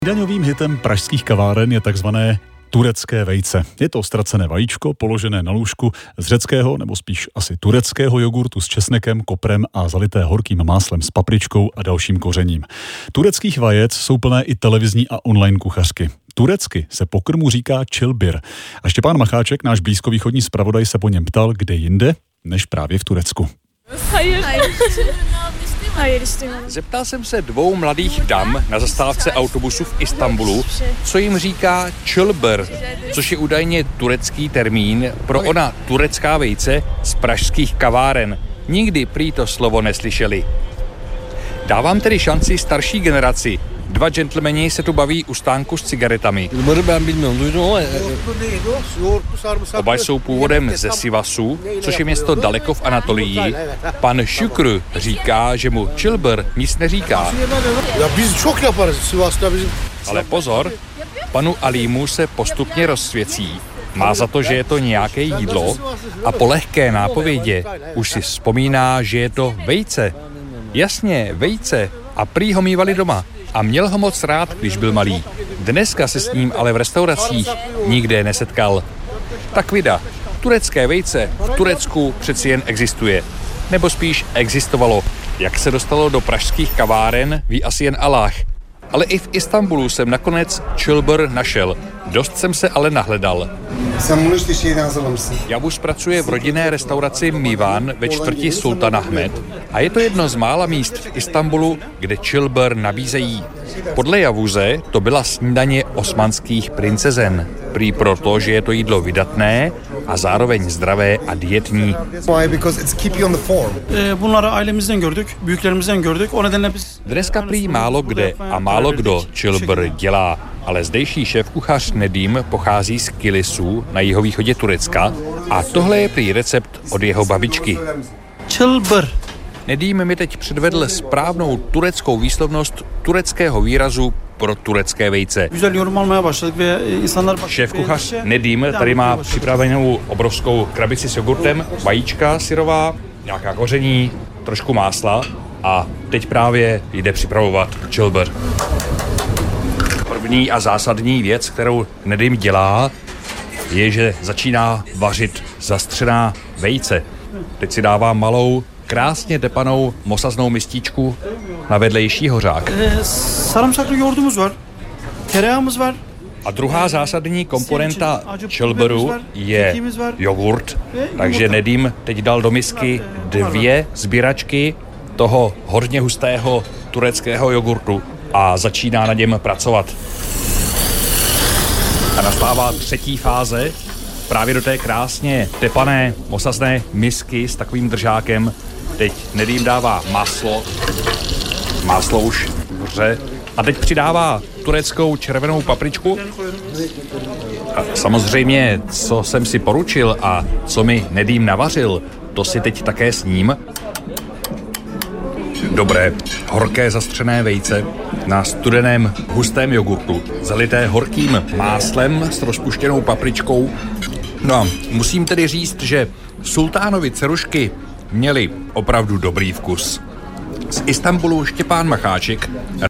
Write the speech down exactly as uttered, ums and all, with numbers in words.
Daňovým hitem pražských kaváren je takzvané turecké vejce. Je to ztracené vajíčko, položené na lůžku z řeckého, nebo spíš asi tureckého jogurtu s česnekem, koprem a zalité horkým máslem s papričkou a dalším kořením. Tureckých vajec jsou plné i televizní a online kuchařky. Turecky se pokrmu říká čilbir. A Štěpán Macháček, náš blízkovýchodní zpravodaj, se po něm ptal, kde jinde, než právě v Turecku. Zeptal jsem se dvou mladých dam na zastávce autobusu v Istanbulu, co jim říká čilbir, což je údajně turecký termín pro ona turecká vejce z pražských kaváren. Nikdy prý to slovo neslyšeli. Dávám tedy šanci starší generaci. Dva gentlemani se tu baví u stánku s cigaretami. Oba jsou původem ze Sivasu, což je město daleko v Anatolii. Pan Şükrü říká, že mu čilbir nic neříká. Ale pozor, panu Alímu se postupně rozsvěcí. Má za to, že je to nějaké jídlo a po lehké nápovědě už si vzpomíná, že je to vejce. Jasně, vejce. A prý ho mívali doma. A měl ho moc rád, když byl malý. Dneska se s ním ale v restauracích nikde nesetkal. Tak vida, turecké vejce v Turecku přeci jen existuje. Nebo spíš existovalo. Jak se dostalo do pražských kaváren, ví asi jen Aláh. Ale i v Istanbulu jsem nakonec čilbir našel. Dost jsem se ale nahledal. Yavuz pracuje v rodinné restauraci Mivan ve čtvrti Sultan Ahmed a je to jedno z mála míst v Istanbulu, kde čilbir nabízejí. Podle Javuze to byla snídaně osmanských princezen. Prý proto, že je to jídlo vydatné a zároveň zdravé a dietní. Dneska prý málo kde a málo kdo čilbir dělá, ale zdejší šéfkuchař Nedim pochází z Kilisu na jihovýchodě Turecka a tohle je prý recept od jeho babičky. Čilbir. Nedim mi teď předvedl správnou tureckou výslovnost tureckého výrazu pro turecké vejce. Šéfkuchař Nedim tady má připravenou obrovskou krabici s jogurtem, vajíčka syrová, nějaká koření, trošku másla a teď právě jde připravovat čilbir. První a zásadní věc, kterou Nedim dělá, je, že začíná vařit zastřená vejce. Teď si dává malou, krásně tepanou mosaznou mističku na vedlejší hořák. A druhá zásadní komponenta čilbiru je jogurt, takže Nedim teď dal do misky dvě sběračky toho hodně hustého tureckého jogurtu a začíná na něm pracovat. A nastává třetí fáze, právě do té krásně tepané mosazné misky s takovým držákem. Teď Nedim dává máslo, máslo už vře, a teď přidává tureckou červenou papričku. A samozřejmě, co jsem si poručil a co mi Nedim navařil, to si teď také s ním. Dobré, horké zastřené vejce na studeném hustém jogurtu, zalité horkým máslem s rozpuštěnou papričkou. No a musím tedy říct, že sultánovi cerušky měli opravdu dobrý vkus. Z Istanbulu Štěpán Macháček.